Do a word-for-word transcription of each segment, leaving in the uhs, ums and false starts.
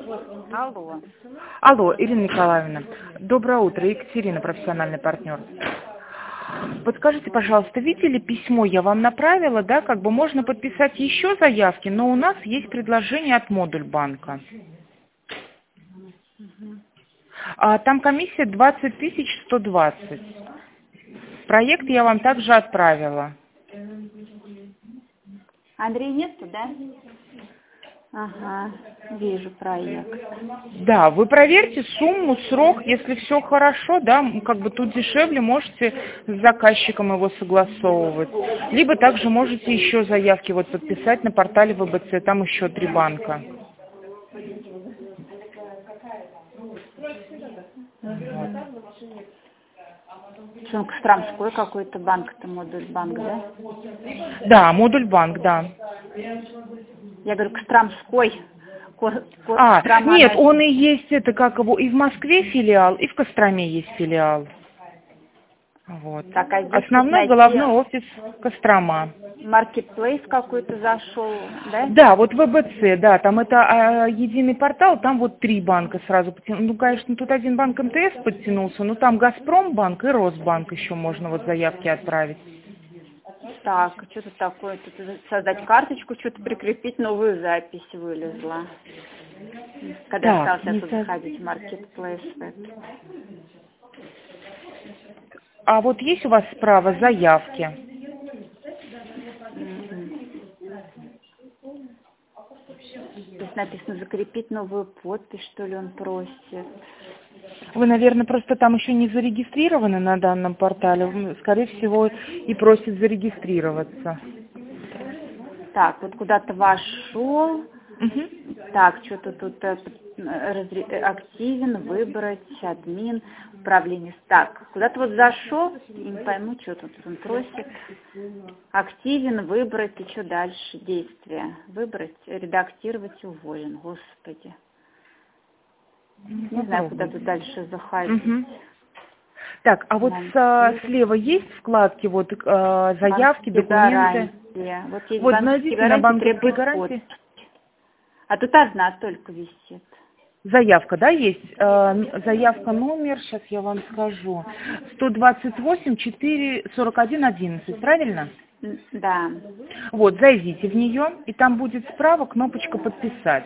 Алло. Алло, Ирина Николаевна. Доброе утро. Екатерина, профессиональный партнер. Подскажите, пожалуйста, видели письмо, я вам направила, да, как бы можно подписать еще заявки, но у нас есть предложение от Модульбанка. А там комиссия двадцать тысяч сто двадцать. Проект я вам также отправила. Андрей нету, да? Ага, вижу проект. Да, вы проверьте сумму, срок, если все хорошо, да, как бы тут дешевле, можете с заказчиком его согласовывать. Либо также можете еще заявки вот подписать на портале вэ бэ цэ, там еще три банка. Вот. Что, Костромской какой-то банк, это Модульбанк, да? Да, Модульбанк, да. Я говорю, Костромской. Ко- Ко- А, Кострома, нет, она- он и есть, это как его, и в Москве филиал, и в Костроме есть филиал. Вот. Так, а здесь Основной найти головной офис Кострома. маркетплейс какой-то зашел, да? Да, вот вэ бэ цэ, да, там это а, единый портал, там вот три банка сразу подтянули. Ну, конечно, тут один банк эм тэ эс подтянулся, но там Газпромбанк и Росбанк еще можно вот заявки отправить. Так, что тут такое? Тут создать карточку, что-то прикрепить, новую запись вылезла. Когда Так, стал не сейчас со- заходить в маркетплейс. А вот есть у вас справа заявки? Здесь написано закрепить новую подпись, что ли, он просит. Вы, наверное, просто там еще не зарегистрированы на данном портале. М, Скорее всего, и просит зарегистрироваться. Так, вот куда-то вошел. Мгм. Так, что-то тут э, разре- э, активен, выбрать, админ, управление. Так, куда-то вот зашел, и не пойму, что тут он просит. Активен, выбрать, и что дальше? Действия. Выбрать, редактировать, уволен. Господи. Не знаю, куда тут дальше заходить. Мгм. Так, а вот с- а, слева есть вкладки, вот э, заявки, Банковские документы? гарантии. Вот есть Вот банковские найдите на гарантии, банковские требуют гарантии. подпись. А тут одна только висит. Заявка, да, есть? Э, н- заявка номер, сейчас я вам скажу. сто двадцать восемь четыре сорок один одиннадцать, правильно? М, Да. Вот, зайдите в нее, и там будет справа кнопочка «Подписать».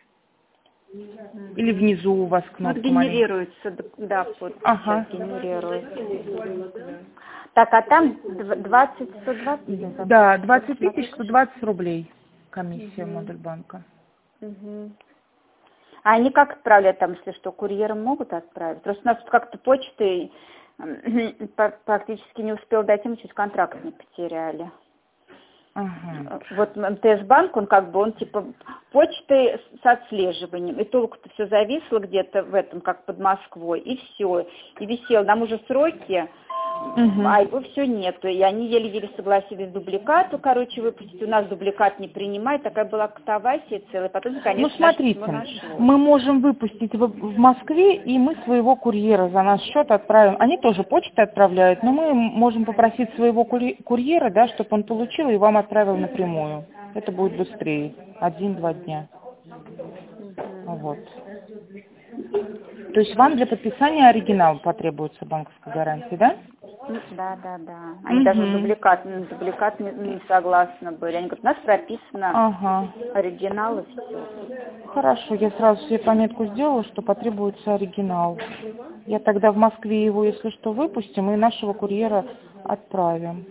Или внизу у вас Ну, вот кнопка маленькая. генерируется, д- да, подпись Ага. сейчас генерируется. Так, а там дв- двадцать, сто двадцать? я забыла. Да, двадцать Смотри. тысяч сто двадцать рублей комиссия Модульбанка. Мгм. А они как отправляют там, если что, курьером могут отправить? Просто у нас тут как-то почтой м, па- практически не успел дойти, мы чуть контракт не потеряли. Ага. Вот эм тэ эс-банк, он как бы, он типа почтой с отслеживанием. И только-то все зависло где-то в этом, как под Москвой, и все. И висело, нам уже сроки, Мгм. а его все нету. И они еле-еле согласились дубликату, короче, выпустить. У нас дубликат не принимает, такая была катавасия целая. Потом, Ну, конечно, наше смотрите, письмо нашло. мы можем выпустить в, в Москве, и мы своего курьера за наш счет отправим. Они тоже почтой отправляют, но мы можем попросить своего кури- курьера, да, чтобы он получил и вам отправил напрямую. Это будет быстрее. Один-два дня. Вот. То есть вам для подписания оригинал потребуется банковской гарантии, да? Ну, да, да, да. Они даже Мгм. дубликат, на дубликат не, не согласны были. Они говорят, у нас прописано Ага. оригинал и все. Хорошо, я сразу себе пометку сделала, что потребуется оригинал. Я тогда в Москве его, если что, выпустим и нашего курьера отправим.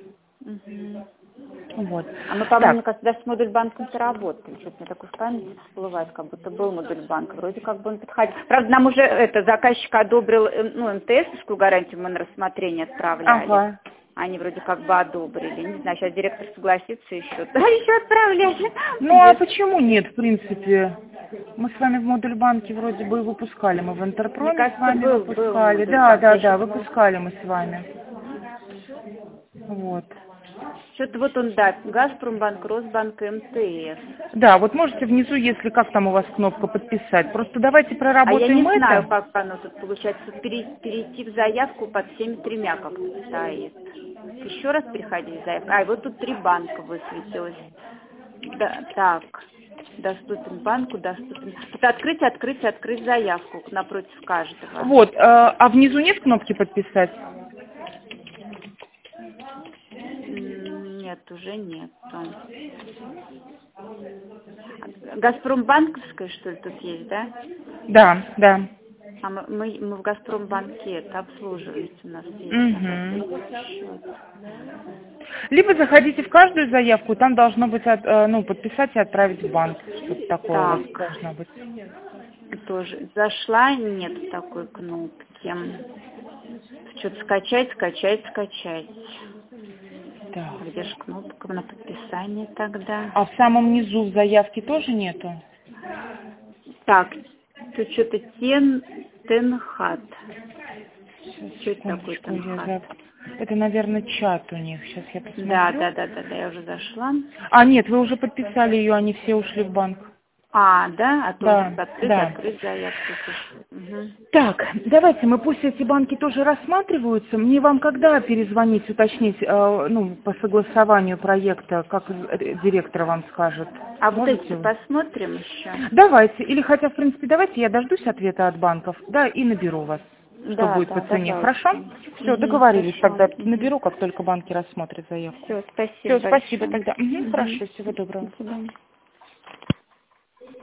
Вот. А мы, по-моему, мне Так, кажется, даже с Модульбанком-то работали. Что-то мне такое в памяти всплывает, как будто был Модульбанк. Вроде как бы он подходил. Правда, нам уже это, заказчик одобрил, э, ну, эм тэ эс-овскую гарантию мы на рассмотрение отправляли. ага. Они вроде как бы одобрили. Не знаю, сейчас директор согласится еще. Да, еще отправляли. Ну а почему нет, в принципе? Мы с вами в Модульбанке вроде бы и выпускали, мы в Мне Интерпроме с кажется, вами был, был выпускали. Да, Модульбанк. да, Я да, щас- выпускали мы с вами. Вот. Что-то вот он, да, Газпромбанк, Росбанк, эм тэ эс. Да, вот можете внизу, если как там у вас кнопка подписать. Просто давайте А я проработаем не знаю, это. как оно тут получается. Пере- Перейти в заявку под всеми тремя как-то стоит. Еще раз переходить в заявку. А, и вот тут три банка высветилось. Да, так, доступен банку, доступен. Вот открыть, открыть, открыть заявку напротив каждого. Вот, э, а внизу нет кнопки подписать? Нет, уже нет. Газпромбанковская, что ли, тут есть, да? Да, да. А мы, мы, мы в Газпромбанке это обслуживаете, у нас есть. Угу. Либо заходите в каждую заявку, там должно быть, от, э, ну, подписать и отправить в банк. Что-то такое Так. у вас должно быть. Тоже зашла, нет такой кнопки. Что-то скачать, скачать, скачать. Так. Где же кнопка на подписание тогда? А в самом низу в заявке тоже нету? Так, тут что-то тен, тенхат. Что это такое Секундочку, я тенхат? за- Это, наверное, чат у них. Сейчас я посмотрю. Да, да, да, да, да, я уже зашла. А, нет, вы уже подписали ее, они все ушли в банк. А, да? А то Да, у нас открыть, да. открыть заявку. Угу. Так, давайте мы пусть эти банки тоже рассматриваются. Мне вам когда перезвонить, уточнить, э, ну, по согласованию проекта, как э, директор вам скажет? А вот Можете эти вы? посмотрим еще? Давайте, или хотя, в принципе, давайте я дождусь ответа от банков, да, и наберу вас, что Да, будет да, по цене. давайте. Хорошо? Все, Угу, договорились, хорошо. тогда наберу, как только банки рассмотрят заявку. Все, спасибо. Все, спасибо большое. тогда. Угу, Угу. хорошо, всего доброго. До свидания.